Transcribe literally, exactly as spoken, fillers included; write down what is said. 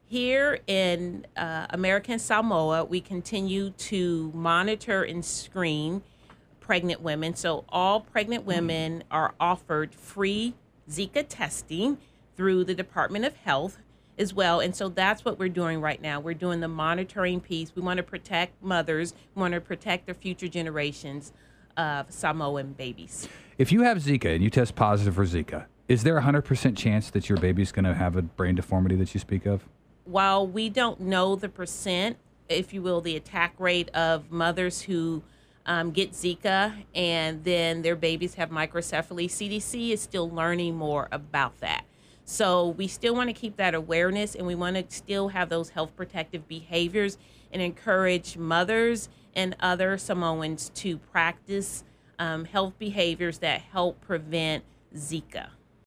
Here in uh, American Samoa, we continue to monitor and screen pregnant women. So all pregnant women are offered free Zika testing through the Department of Health as well. And so that's what we're doing right now. We're doing the monitoring piece. We want to protect mothers. We want to protect the future generations of Samoan babies. If you have Zika and you test positive for Zika, is there a one hundred percent chance that your baby's going to have a brain deformity that you speak of? While we don't know the percent, if you will, the attack rate of mothers who um, get Zika and then their babies have microcephaly, C D C is still learning more about that. So we still want to keep that awareness, and we want to still have those health protective behaviors and encourage mothers and other Samoans to practice um, health behaviors that help prevent Zika.